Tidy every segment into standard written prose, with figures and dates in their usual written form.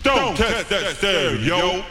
Don't test that stereo.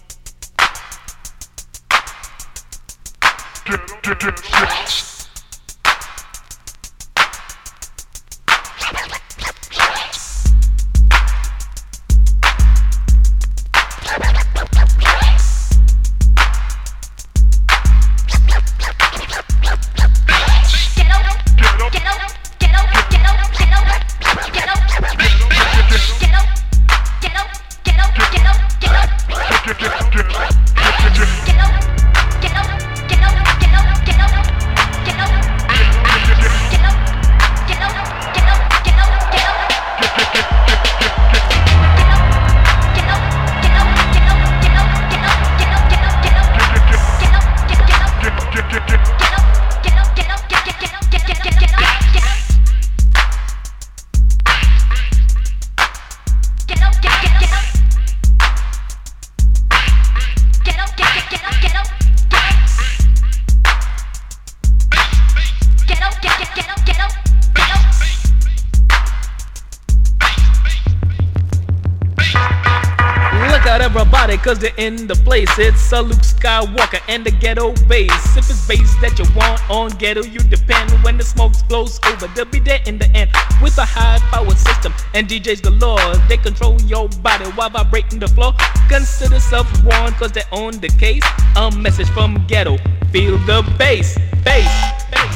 Everybody, cause they're in the place. It's a Luke Skywalker and the ghetto bass. If it's bass that you want on ghetto, you depend. When the smoke blows over, they'll be there in the end. With a high power system and DJs galore, they control your body while vibrating the floor. Consider self-warned cause they own the case. A message from ghetto, feel the bass, bass, bass.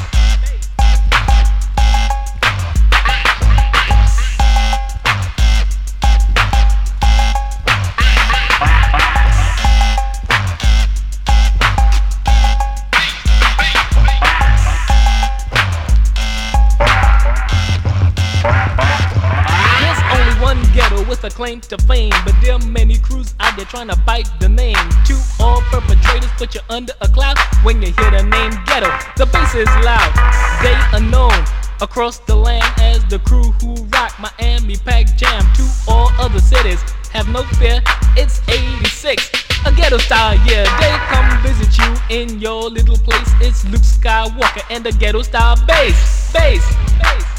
With a claim to fame, but there are many crews out there trying to bite the name. To all perpetrators, put you under a cloud when you hear the name ghetto. The bass is loud, they are known across the land as the crew who rock Miami Pack Jam. To all other cities, have no fear, it's 86, a ghetto style, yeah. They come visit you in your little place. It's Luke Skywalker and the ghetto style bass, bass, bass.